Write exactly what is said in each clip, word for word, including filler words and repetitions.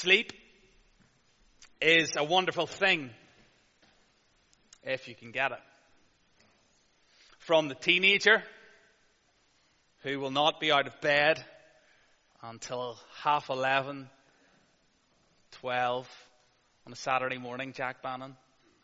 Sleep is a wonderful thing if you can get it. From the teenager who will not be out of bed until half eleven, twelve on a Saturday morning, Jack Bannon,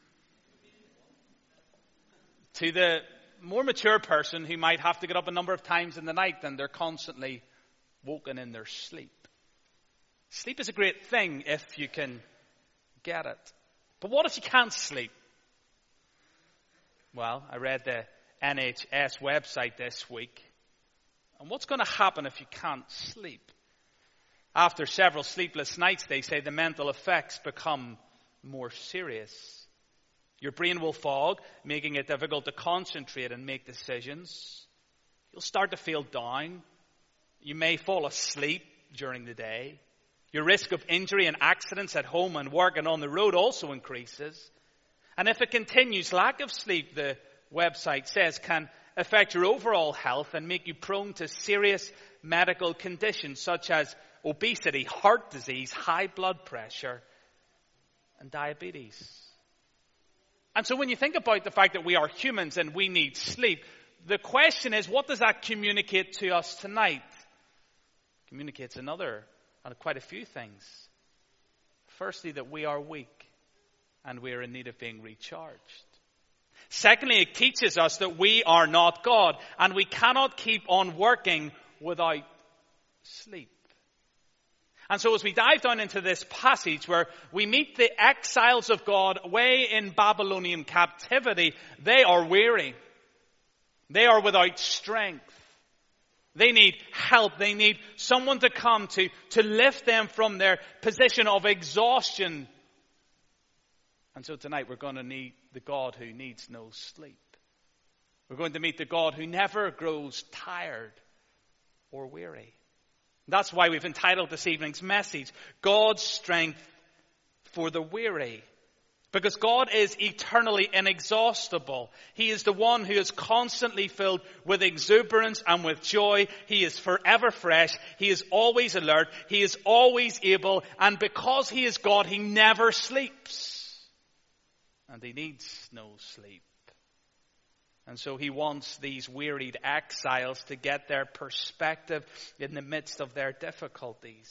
to the more mature person who might have to get up a number of times in the night and they're constantly woken in their sleep. Sleep is a great thing if you can get it. But what if you can't sleep? Well, I read the N H S website this week. And what's going to happen if you can't sleep? After several sleepless nights, they say the mental effects become more serious. Your brain will fog, making it difficult to concentrate and make decisions. You'll start to feel down. You may fall asleep during the day. Your risk of injury and accidents at home and work and on the road also increases. And if it continues, lack of sleep, the website says, can affect your overall health and make you prone to serious medical conditions such as obesity, heart disease, high blood pressure, and diabetes. And so when you think about the fact that we are humans and we need sleep, the question is, what does that communicate to us tonight? It communicates another, and quite a few things. Firstly, that we are weak and we are in need of being recharged. Secondly, it teaches us that we are not God and we cannot keep on working without sleep. And so as we dive down into this passage where we meet the exiles of God way in Babylonian captivity, they are weary. They are without strength. They need help. They need someone to come to, to lift them from their position of exhaustion. And so tonight we're going to meet the God who needs no sleep. We're going to meet the God who never grows tired or weary. That's why we've entitled this evening's message, God's Strength for the Weary. Because God is eternally inexhaustible. He is the one who is constantly filled with exuberance and with joy. He is forever fresh. He is always alert. He is always able. And because he is God, he never sleeps. And he needs no sleep. And so he wants these wearied exiles to get their perspective in the midst of their difficulties.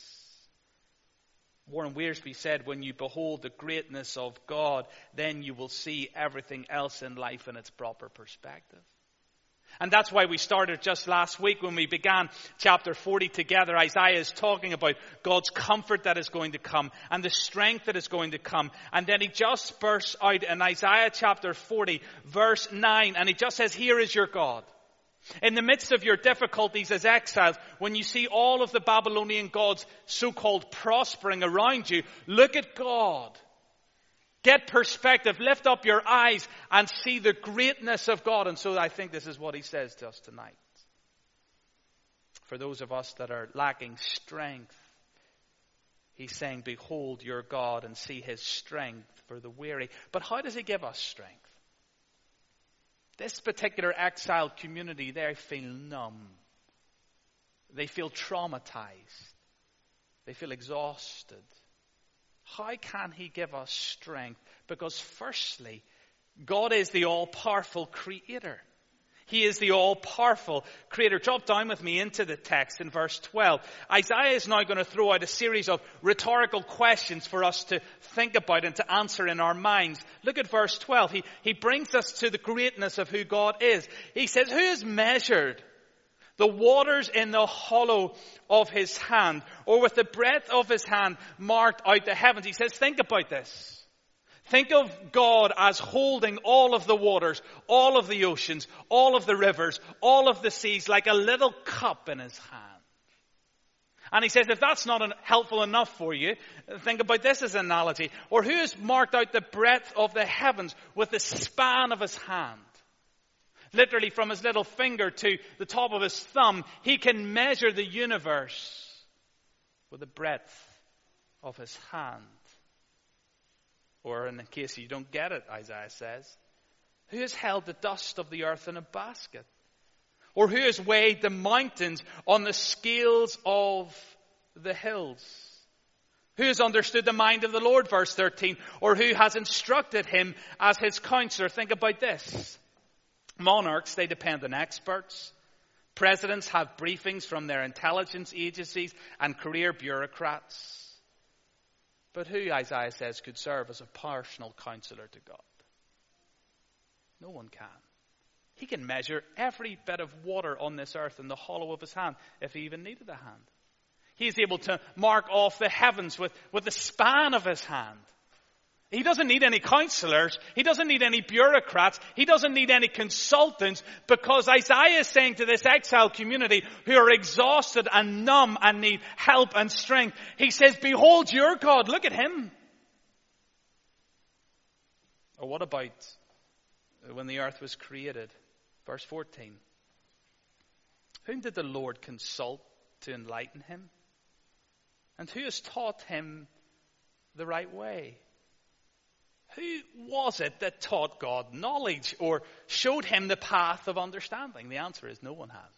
Warren Wiersbe said, when you behold the greatness of God, then you will see everything else in life in its proper perspective. And that's why we started just last week when we began chapter forty together. Isaiah is talking about God's comfort that is going to come and the strength that is going to come. And then he just bursts out in Isaiah chapter forty, verse nine, and he just says, here is your God. In the midst of your difficulties as exiles, when you see all of the Babylonian gods so-called prospering around you, look at God. Get perspective, lift up your eyes and see the greatness of God. And so I think this is what he says to us tonight. For those of us that are lacking strength, he's saying, behold your God and see his strength for the weary. But how does he give us strength? This particular exiled community, they feel numb. They feel traumatized. They feel exhausted. How can he give us strength? Because firstly, God is the all-powerful creator. He is the all-powerful creator. Drop down with me into the text in verse twelve. Isaiah is now going to throw out a series of rhetorical questions for us to think about and to answer in our minds. Look at verse twelve. He, he brings us to the greatness of who God is. He says, who has measured the waters in the hollow of his hand, or with the breadth of his hand marked out the heavens? He says, think about this. Think of God as holding all of the waters, all of the oceans, all of the rivers, all of the seas like a little cup in his hand. And he says, if that's not helpful enough for you, think about this as an analogy. Or who has marked out the breadth of the heavens with the span of his hand? Literally from his little finger to the top of his thumb, he can measure the universe with the breadth of his hand. Or in the case you don't get it, Isaiah says, who has held the dust of the earth in a basket? Or who has weighed the mountains on the scales of the hills? Who has understood the mind of the Lord, verse thirteen, or who has instructed him as his counselor? Think about this. Monarchs, they depend on experts. Presidents have briefings from their intelligence agencies and career bureaucrats. But who, Isaiah says, could serve as a personal counselor to God? No one can. He can measure every bit of water on this earth in the hollow of his hand, if he even needed a hand. He is able to mark off the heavens with, with the span of his hand. He doesn't need any counselors. He doesn't need any bureaucrats. He doesn't need any consultants, because Isaiah is saying to this exile community who are exhausted and numb and need help and strength, he says, behold your God, look at him. Or what about when the earth was created? Verse fourteen. Whom did the Lord consult to enlighten him? And who has taught him the right way? Who was it that taught God knowledge or showed him the path of understanding? The answer is no one has.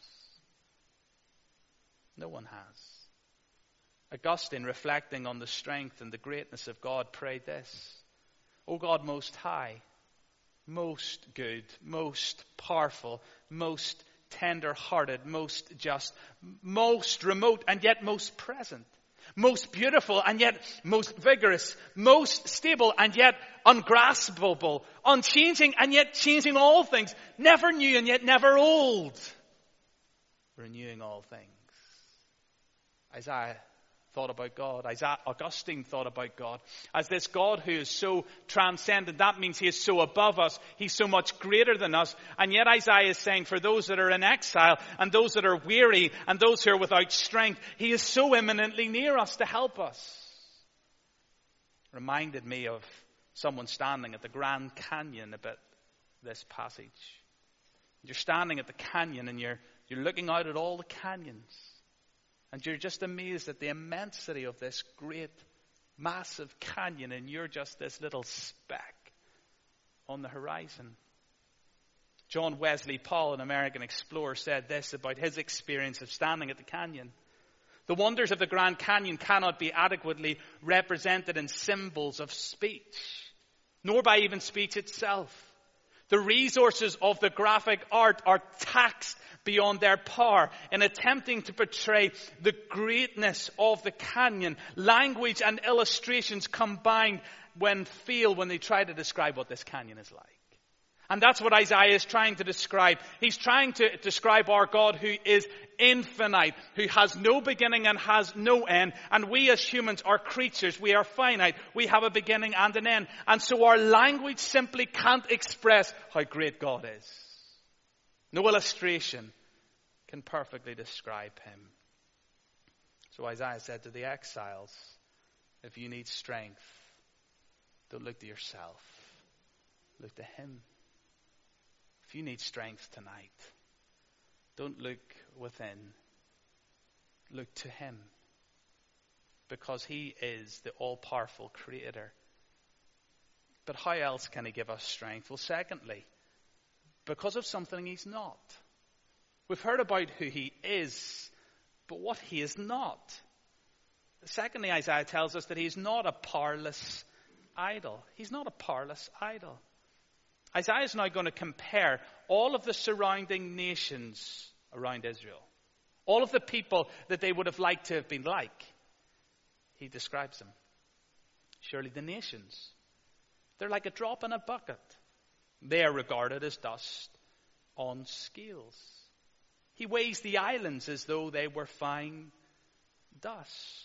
No one has. Augustine, reflecting on the strength and the greatness of God, prayed this: O God most high, most good, most powerful, most tender-hearted, most just, most remote and yet most present, most beautiful and yet most vigorous, most stable and yet ungraspable, unchanging and yet changing all things, never new and yet never old, renewing all things. Isaiah thought about God. Isaiah, Augustine thought about God as this God who is so transcendent. That means he is so above us. He's so much greater than us. And yet Isaiah is saying, for those that are in exile and those that are weary and those who are without strength, he is so imminently near us to help us. Reminded me of someone standing at the Grand Canyon about this passage. You're standing at the canyon and you're, you're looking out at all the canyons. And you're just amazed at the immensity of this great, massive canyon, and you're just this little speck on the horizon. John Wesley Powell, an American explorer, said this about his experience of standing at the canyon. The wonders of the Grand Canyon cannot be adequately represented in symbols of speech, nor by even speech itself. The resources of the graphic art are taxed beyond their power in attempting to portray the greatness of the canyon. Language and illustrations combined when fail when they try to describe what this canyon is like. And that's what Isaiah is trying to describe. He's trying to describe our God who is infinite, who has no beginning and has no end. And we as humans are creatures. We are finite. We have a beginning and an end. And so our language simply can't express how great God is. No illustration can perfectly describe him. So Isaiah said to the exiles, if you need strength, don't look to yourself. Look to him. If you need strength tonight, don't look within. Look to him. Because he is the all-powerful creator. But how else can he give us strength? Well, secondly, because of something he's not. We've heard about who he is, but what he is not. Secondly, Isaiah tells us that he's not a powerless idol. He's not a powerless idol. Isaiah is now going to compare all of the surrounding nations around Israel. All of the people that they would have liked to have been like. He describes them. Surely the nations, they're like a drop in a bucket. They are regarded as dust on scales. He weighs the islands as though they were fine dust.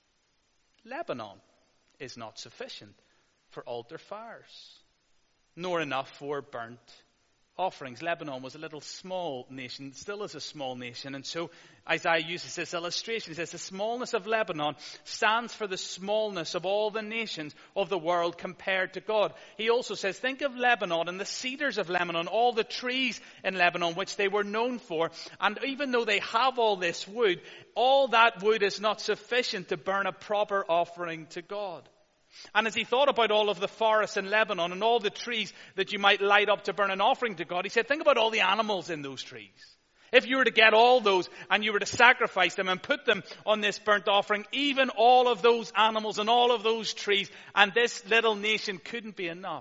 Lebanon is not sufficient for altar fires, nor enough for burnt offerings. Lebanon was a little small nation, still is a small nation. And so Isaiah uses this illustration. He says the smallness of Lebanon stands for the smallness of all the nations of the world compared to God. He also says, think of Lebanon and the cedars of Lebanon, all the trees in Lebanon, which they were known for. And even though they have all this wood, all that wood is not sufficient to burn a proper offering to God. And as he thought about all of the forests in Lebanon and all the trees that you might light up to burn an offering to God, he said, think about all the animals in those trees. If you were to get all those and you were to sacrifice them and put them on this burnt offering, even all of those animals and all of those trees, and this little nation couldn't be enough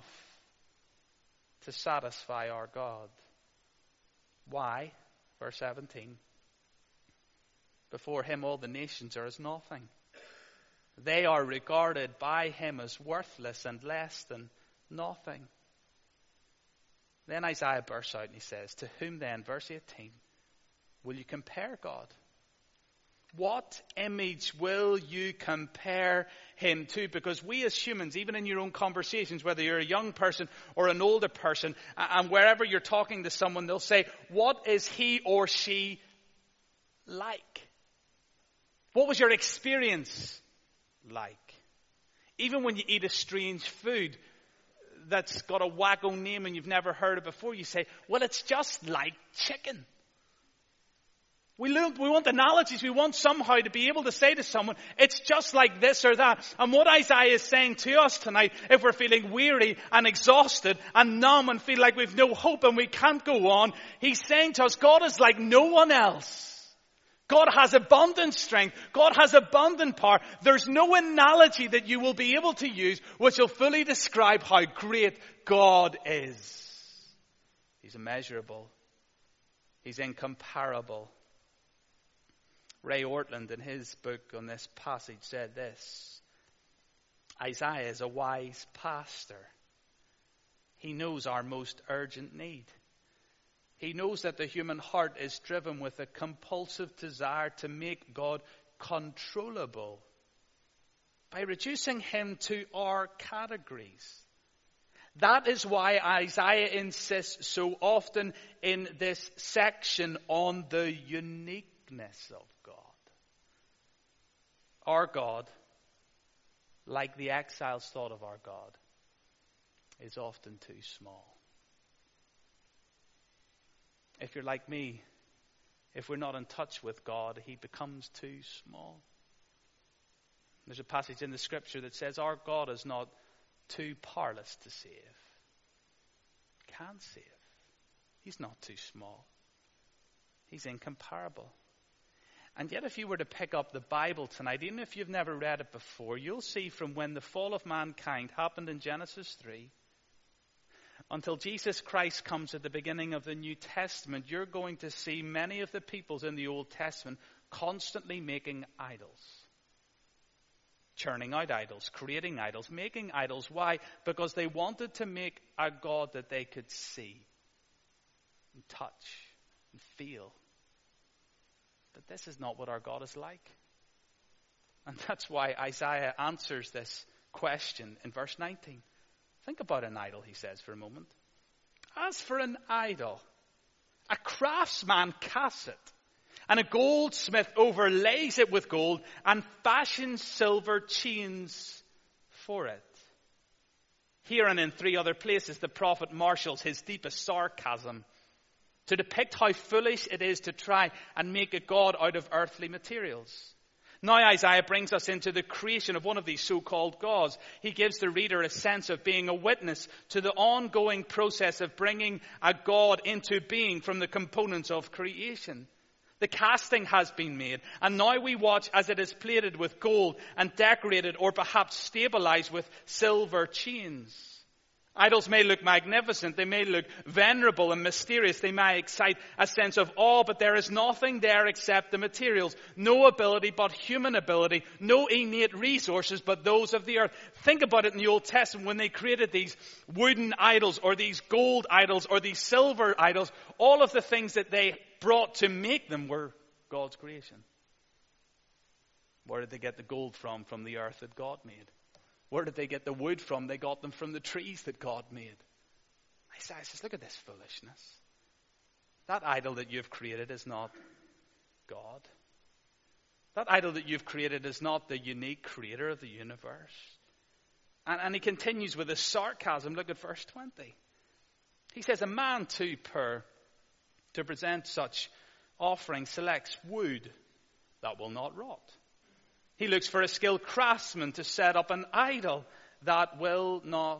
to satisfy our God. Why? Verse seventeen. Before him all the nations are as nothing. They are regarded by him as worthless and less than nothing. Then Isaiah bursts out and he says, to whom then, verse eighteen, will you compare God? What image will you compare him to? Because we as humans, even in your own conversations, whether you're a young person or an older person, and wherever you're talking to someone, they'll say, what is he or she like? What was your experience like? Even when you eat a strange food that's got a wacko name and you've never heard it before, you say, well, it's just like chicken. We look, we want analogies. We want somehow to be able to say to someone, it's just like this or that. And what Isaiah is saying to us tonight, if we're feeling weary and exhausted and numb and feel like we've no hope and we can't go on, he's saying to us, God is like no one else. God has abundant strength. God has abundant power. There's no analogy that you will be able to use which will fully describe how great God is. He's immeasurable. He's incomparable. Ray Ortland, in his book on this passage, said this: Isaiah is a wise pastor. He knows our most urgent need. He knows that the human heart is driven with a compulsive desire to make God controllable by reducing him to our categories. That is why Isaiah insists so often in this section on the uniqueness of God. Our God, like the exiles thought of our God, is often too small. If you're like me, if we're not in touch with God, he becomes too small. There's a passage in the scripture that says our God is not too powerless to save. He can't save. He's not too small. He's incomparable. And yet if you were to pick up the Bible tonight, even if you've never read it before, you'll see from when the fall of mankind happened in Genesis three, until Jesus Christ comes at the beginning of the New Testament, you're going to see many of the peoples in the Old Testament constantly making idols. Churning out idols, creating idols, making idols. Why? Because they wanted to make a God that they could see and touch and feel. But this is not what our God is like. And that's why Isaiah answers this question in verse nineteen. Think about an idol, he says, for a moment. As for an idol, a craftsman casts it, and a goldsmith overlays it with gold and fashions silver chains for it. Here and in three other places, the prophet marshals his deepest sarcasm to depict how foolish it is to try and make a God out of earthly materials. Now Isaiah brings us into the creation of one of these so-called gods. He gives the reader a sense of being a witness to the ongoing process of bringing a God into being from the components of creation. The casting has been made, and now we watch as it is plated with gold and decorated or perhaps stabilized with silver chains. Idols may look magnificent, they may look venerable and mysterious, they may excite a sense of awe, but there is nothing there except the materials. No ability but human ability, no innate resources but those of the earth. Think about it in the Old Testament when they created these wooden idols or these gold idols or these silver idols. All of the things that they brought to make them were God's creation. Where did they get the gold from? From the earth that God made. Where did they get the wood from? They got them from the trees that God made. Isaiah says, look at this foolishness. That idol that you've created is not God. That idol that you've created is not the unique creator of the universe. And, and he continues with his sarcasm. Look at verse twenty. He says, a man too poor to present such offering selects wood that will not rot. He looks for a skilled craftsman to set up an idol that will not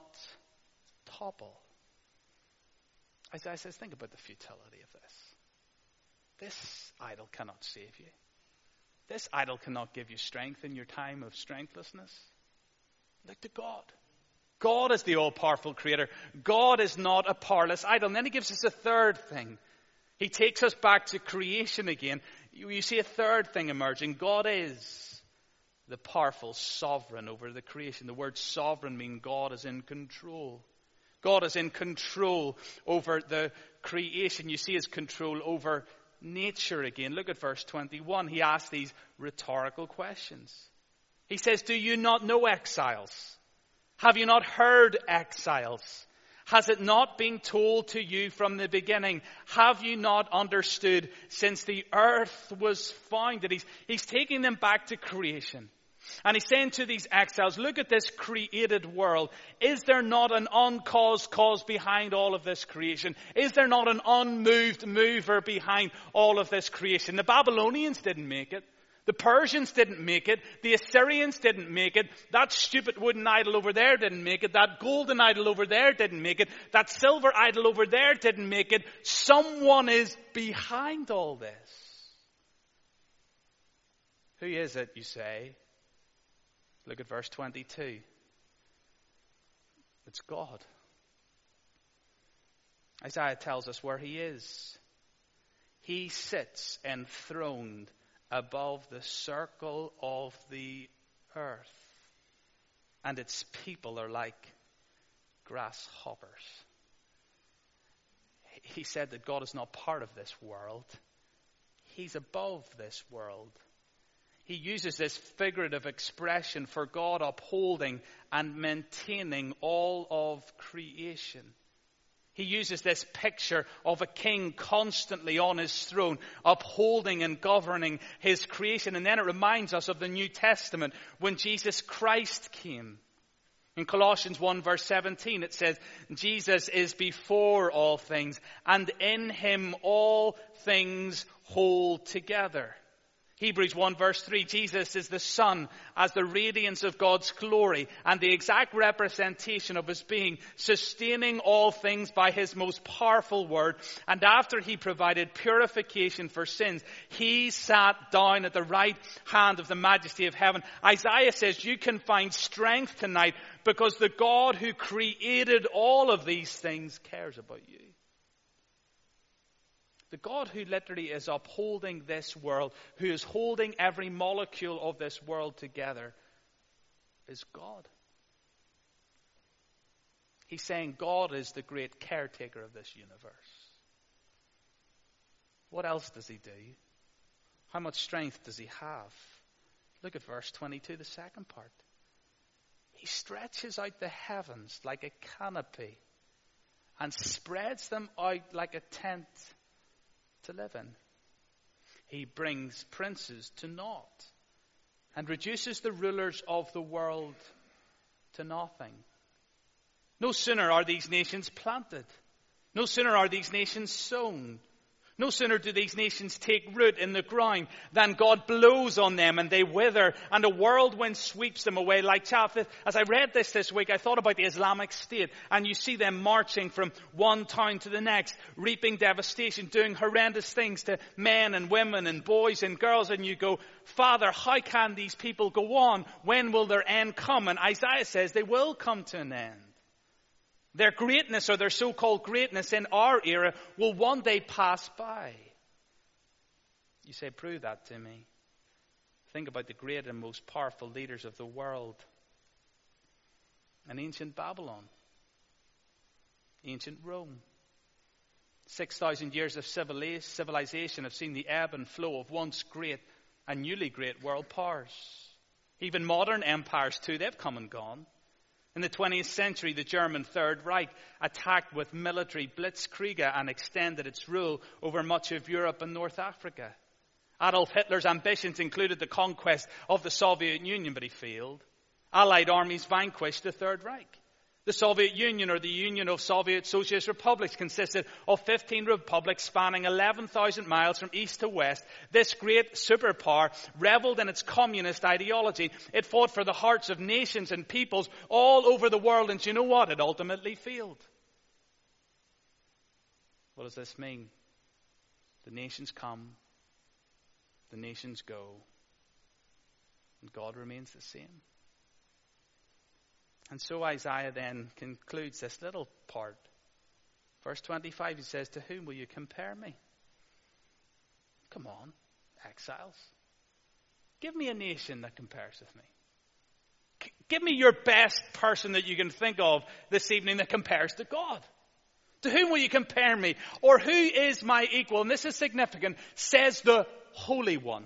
topple. Isaiah says, think about the futility of this. This idol cannot save you. This idol cannot give you strength in your time of strengthlessness. Look to God. God is the all-powerful creator. God is not a powerless idol. And then he gives us a third thing. He takes us back to creation again. You, you see a third thing emerging. God is the powerful sovereign over the creation. The word sovereign means God is in control. God is in control over the creation. You see his control over nature again. Look at verse twenty-one. He asks these rhetorical questions. He says, do you not know, exiles? Have you not heard, exiles? Has it not been told to you from the beginning? Have you not understood since the earth was founded? He's, he's taking them back to creation. And he's saying to these exiles, look at this created world. Is there not an uncaused cause behind all of this creation? Is there not an unmoved mover behind all of this creation? The Babylonians didn't make it. The Persians didn't make it. The Assyrians didn't make it. That stupid wooden idol over there didn't make it. That golden idol over there didn't make it. That silver idol over there didn't make it. Someone is behind all this. Who is it, you say? Look at verse twenty-two. It's God. Isaiah tells us where he is. He sits enthroned above the circle of the earth, and its people are like grasshoppers. He said that God is not part of this world. He's above this world. He uses this figurative expression for God upholding and maintaining all of creation. He uses this picture of a king constantly on his throne, upholding and governing his creation. And then it reminds us of the New Testament when Jesus Christ came. In Colossians one verse seventeen it says, Jesus is before all things, and in him all things hold together. Hebrews one verse three, Jesus is the Son as the radiance of God's glory and the exact representation of his being, sustaining all things by his most powerful word. And after he provided purification for sins, he sat down at the right hand of the majesty of heaven. Isaiah says you can find strength tonight because the God who created all of these things cares about you. The God who literally is upholding this world, who is holding every molecule of this world together, is God. He's saying God is the great caretaker of this universe. What else does he do? How much strength does he have? Look at verse twenty-two, the second part. He stretches out the heavens like a canopy and spreads them out like a tent to live in. He brings princes to naught and reduces the rulers of the world to nothing. No sooner are these nations planted, no sooner are these nations sown, no sooner do these nations take root in the ground than God blows on them and they wither and a whirlwind sweeps them away like chaff. As I read this this week, I thought about the Islamic State, and you see them marching from one town to the next, reaping devastation, doing horrendous things to men and women and boys and girls, and you go, Father, how can these people go on? When will their end come? And Isaiah says they will come to an end. Their greatness, or their so-called greatness in our era, will one day pass by. You say, prove that to me. Think about the great and most powerful leaders of the world. In ancient Babylon, ancient Rome. Six thousand years of civilization have seen the ebb and flow of once great and newly great world powers. Even modern empires too, they've come and gone. In the twentieth century, the German Third Reich attacked with military blitzkrieg and extended its rule over much of Europe and North Africa. Adolf Hitler's ambitions included the conquest of the Soviet Union, but he failed. Allied armies vanquished the Third Reich. The Soviet Union, or the Union of Soviet Socialist Republics, consisted of fifteen republics spanning eleven thousand miles from east to west. This great superpower reveled in its communist ideology. It fought for the hearts of nations and peoples all over the world, and you know what? It ultimately failed. What does this mean? The nations come, the nations go, and God remains the same. And so Isaiah then concludes this little part. Verse twenty-five, he says, to whom will you compare me? Come on, exiles. Give me a nation that compares with me. C- give me your best person that you can think of this evening that compares to God. To whom will you compare me? Or who is my equal? And this is significant. Says the Holy One.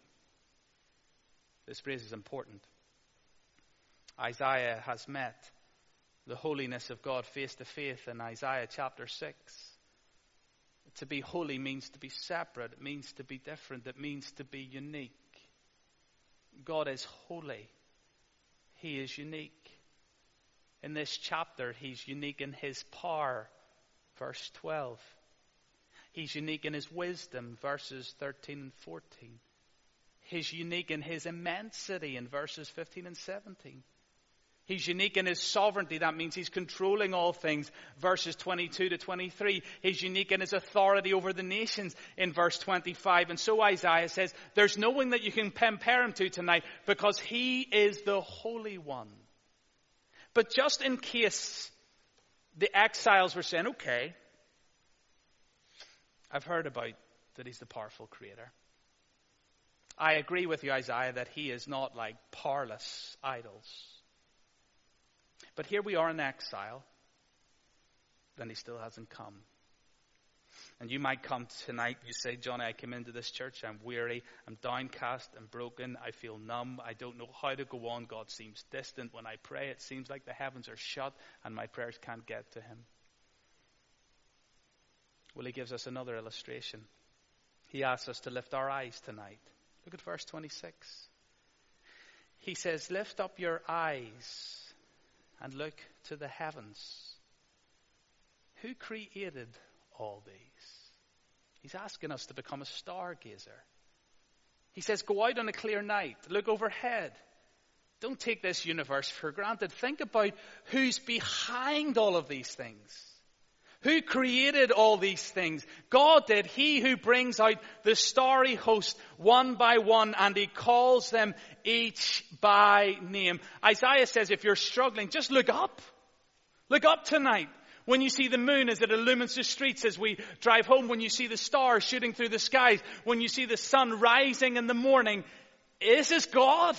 This phrase is important. Isaiah has met the holiness of God face to face in Isaiah chapter six. To be holy means to be separate. It means to be different. It means to be unique. God is holy. He is unique. In this chapter, he's unique in his power. Verse twelve. He's unique in his wisdom. Verses thirteen and fourteen. He's unique in his immensity in verses fifteen and seventeen. He's unique in his sovereignty. That means he's controlling all things. Verses twenty-two to twenty-three. He's unique in his authority over the nations in verse twenty-five. And so Isaiah says, there's no one that you can compare him to tonight because he is the Holy One. But just in case the exiles were saying, okay, I've heard about that he's the powerful creator. I agree with you, Isaiah, that he is not like powerless idols. But here we are in exile, and he still hasn't come. And you might come tonight, you say, Johnny, I came into this church, I'm weary, I'm downcast, I'm broken, I feel numb, I don't know how to go on, God seems distant. When I pray, it seems like the heavens are shut, and my prayers can't get to him. Well, he gives us another illustration. He asks us to lift our eyes tonight. Look at verse twenty-six. He says, lift up your eyes and look to the heavens. Who created all these? He's asking us to become a stargazer. He says, go out on a clear night. Look overhead. Don't take this universe for granted. Think about who's behind all of these things. Who created all these things? God did. He who brings out the starry host one by one, and he calls them each by name. Isaiah says if you're struggling, just look up. Look up tonight. When you see the moon as it illumines the streets as we drive home, when you see the stars shooting through the skies, when you see the sun rising in the morning, this is God.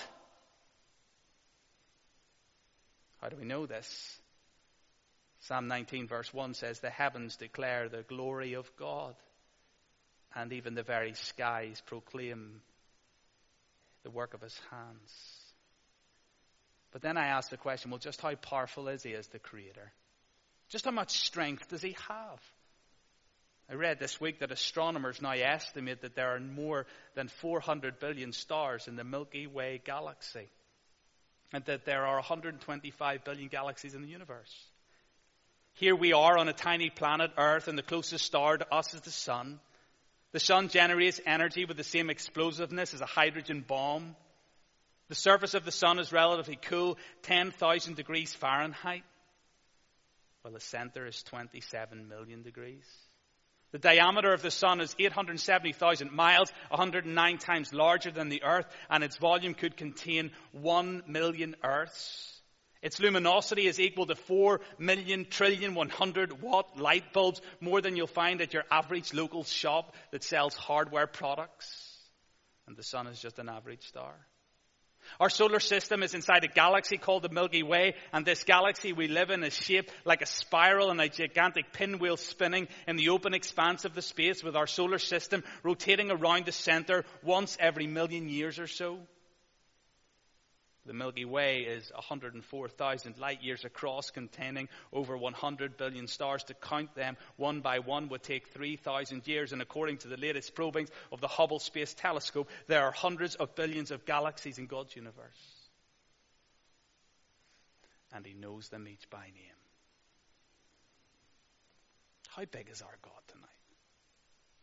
How do we know this? Psalm nineteen verse one says, the heavens declare the glory of God, and even the very skies proclaim the work of his hands. But then I ask the question, well, just how powerful is he as the creator? Just how much strength does he have? I read this week that astronomers now estimate that there are more than four hundred billion stars in the Milky Way galaxy, and that there are one hundred twenty-five billion galaxies in the universe. Here we are on a tiny planet, Earth, and the closest star to us is the sun. The sun generates energy with the same explosiveness as a hydrogen bomb. The surface of the sun is relatively cool, ten thousand degrees Fahrenheit, while the center is twenty-seven million degrees. The diameter of the sun is eight hundred seventy thousand miles, one hundred nine times larger than the Earth, and its volume could contain one million Earths. Its luminosity is equal to four million trillion one hundred watt light bulbs, more than you'll find at your average local shop that sells hardware products. And the sun is just an average star. Our solar system is inside a galaxy called the Milky Way, and this galaxy we live in is shaped like a spiral and a gigantic pinwheel spinning in the open expanse of the space, with our solar system rotating around the center once every million years or so. The Milky Way is one hundred four thousand light years across, containing over one hundred billion stars. To count them one by one would take three thousand years. And according to the latest probings of the Hubble Space Telescope, there are hundreds of billions of galaxies in God's universe. And he knows them each by name. How big is our God tonight?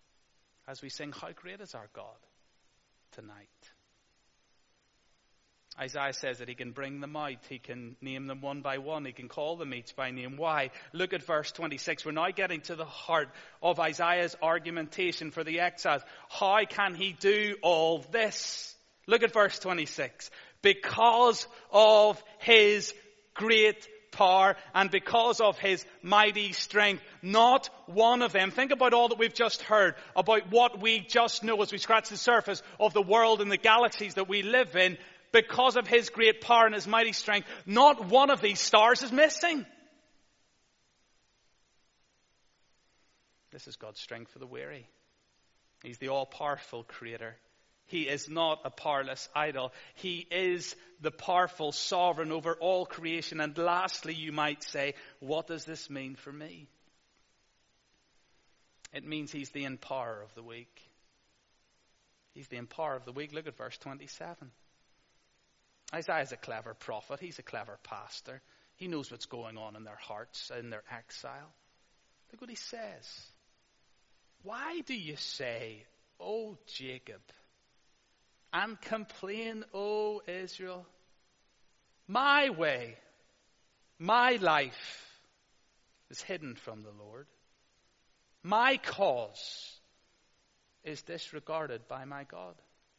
As we sing, how great is our God tonight? Isaiah says that he can bring them out. He can name them one by one. He can call them each by name. Why? Look at verse twenty-six. We're now getting to the heart of Isaiah's argumentation for the exiles. How can he do all this? Look at verse twenty-six. Because of his great power and because of his mighty strength, not one of them. Think about all that we've just heard, about what we just know as we scratch the surface of the world and the galaxies that we live in. Because of his great power and his mighty strength, not one of these stars is missing. This is God's strength for the weary. He's the all-powerful creator. He is not a powerless idol. He is the powerful sovereign over all creation. And lastly, you might say, what does this mean for me? It means he's the empower of the weak. He's the empower of the weak. Look at verse twenty-seven. Isaiah's a clever prophet. He's a clever pastor. He knows what's going on in their hearts, in their exile. Look what he says. Why do you say, O Jacob, and complain, O Israel? My way, my life is hidden from the Lord. My cause is disregarded by my God.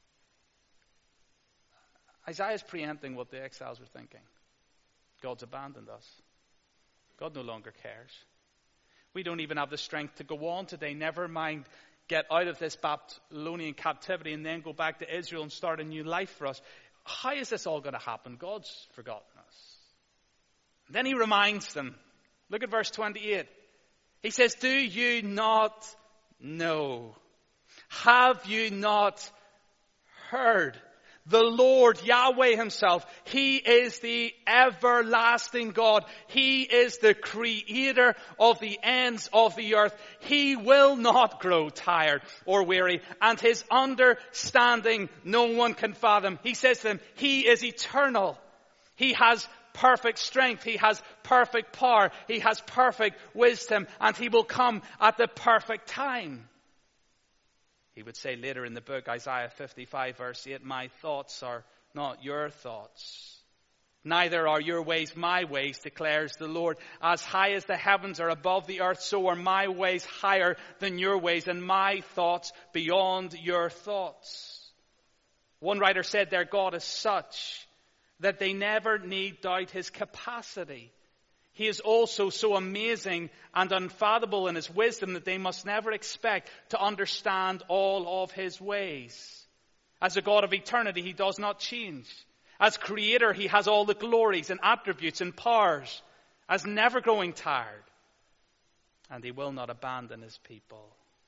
Isaiah's preempting what the exiles were thinking. God's abandoned us. God no longer cares. We don't even have the strength to go on today. Never mind get out of this Babylonian captivity and then go back to Israel and start a new life for us. How is this all going to happen? God's forgotten us. And then he reminds them. Look at verse twenty-eight. He says, do you not know? Have you not heard? The Lord, Yahweh himself, he is the everlasting God. He is the creator of the ends of the earth. He will not grow tired or weary, and his understanding no one can fathom. He says to them, he is eternal. He has perfect strength. He has perfect power. He has perfect wisdom, and he will come at the perfect time. He would say later in the book, Isaiah fifty-five, verse eight, my thoughts are not your thoughts. Neither are your ways my ways, declares the Lord. As high as the heavens are above the earth, so are my ways higher than your ways, and my thoughts beyond your thoughts. One writer said their God is such that they never need doubt his capacity. He is also so amazing and unfathomable in his wisdom that they must never expect to understand all of his ways. As a God of eternity, he does not change. As creator, he has all the glories and attributes and powers, as never growing tired. And he will not abandon his people.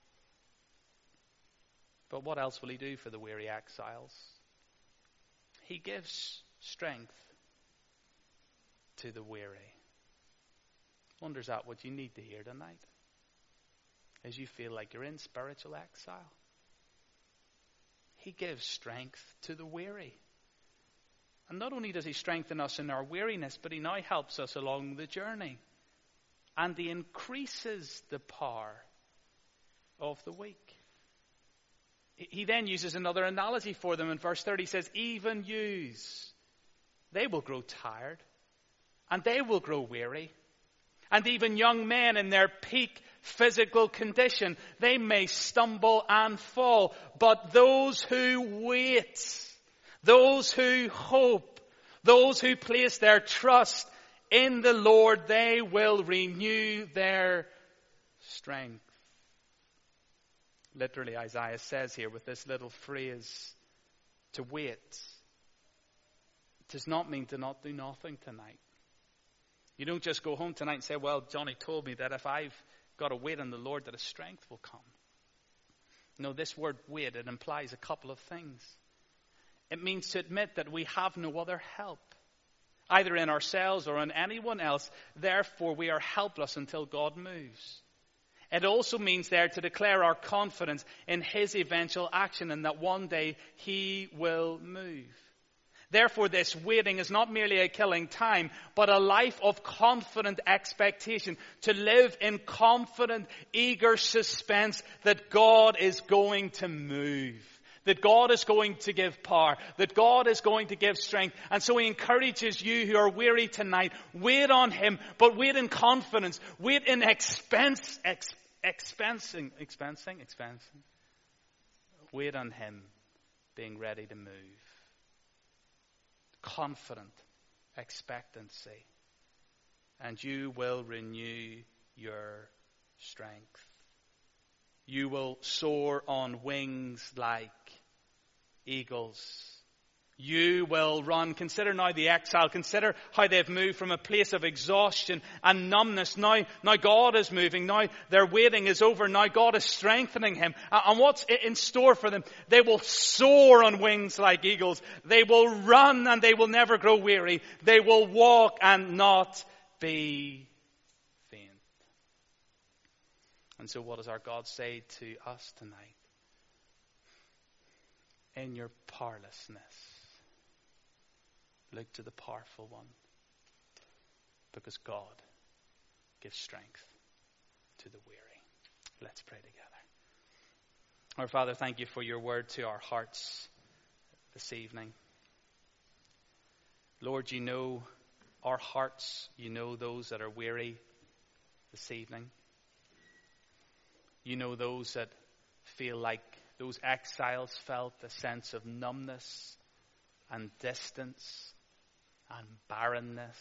But what else will he do for the weary exiles? He gives strength to the weary. Wonders that what you need to hear tonight as you feel like you're in spiritual exile. He gives strength to the weary. And not only does he strengthen us in our weariness, but he now helps us along the journey. And he increases the power of the weak. He then uses another analogy for them in verse thirty. He says, even youths, they will grow tired and they will grow weary. And even young men in their peak physical condition, they may stumble and fall. But those who wait, those who hope, those who place their trust in the Lord, they will renew their strength. Literally, Isaiah says here with this little phrase, to wait, does not mean to not do nothing tonight. You don't just go home tonight and say, well, Johnny told me that if I've got to wait on the Lord, that his strength will come. No, this word wait, it implies a couple of things. It means to admit that we have no other help, either in ourselves or in anyone else. Therefore, we are helpless until God moves. It also means there to declare our confidence in his eventual action and that one day he will move. Therefore, this waiting is not merely a killing time, but a life of confident expectation, to live in confident, eager suspense that God is going to move, that God is going to give power, that God is going to give strength. And so he encourages you who are weary tonight, wait on him, but wait in confidence, wait in expense, ex, expensing, expensing, expensing. Wait on him being ready to move. Confident expectancy. And you will renew your strength. You will soar on wings like eagles. You will run. Consider now the exile. Consider how they've moved from a place of exhaustion and numbness. Now, now God is moving. Now their waiting is over. Now God is strengthening him. And what's in store for them? They will soar on wings like eagles. They will run and they will never grow weary. They will walk and not be faint. And so what does our God say to us tonight? In your powerlessness, look to the powerful one, because God gives strength to the weary. Let's pray together. Our Father, thank you for your word to our hearts this evening. Lord, you know our hearts. You know those that are weary this evening. You know those that feel like those exiles felt, a sense of numbness and distance and barrenness.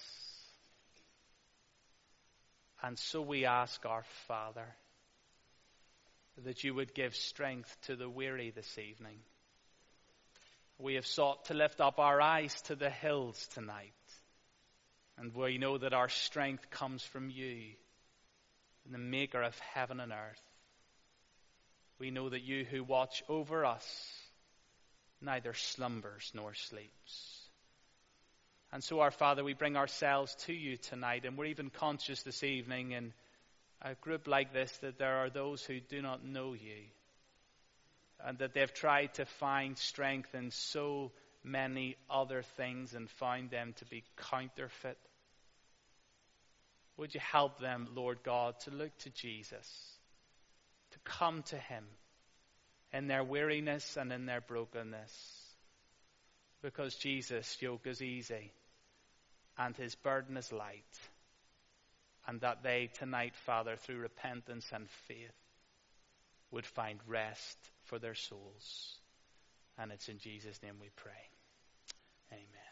And so we ask our Father that you would give strength to the weary this evening. We have sought to lift up our eyes to the hills tonight. And we know that our strength comes from you, the maker of heaven and earth. We know that you who watch over us neither slumbers nor sleeps. And so, our Father, we bring ourselves to you tonight, and we're even conscious this evening in a group like this that there are those who do not know you, and that they've tried to find strength in so many other things and found them to be counterfeit. Would you help them, Lord God, to look to Jesus, to come to him in their weariness and in their brokenness, because Jesus' yoke is easy and his burden is light, and that they tonight, Father, through repentance and faith, would find rest for their souls. And it's in Jesus' name we pray. Amen.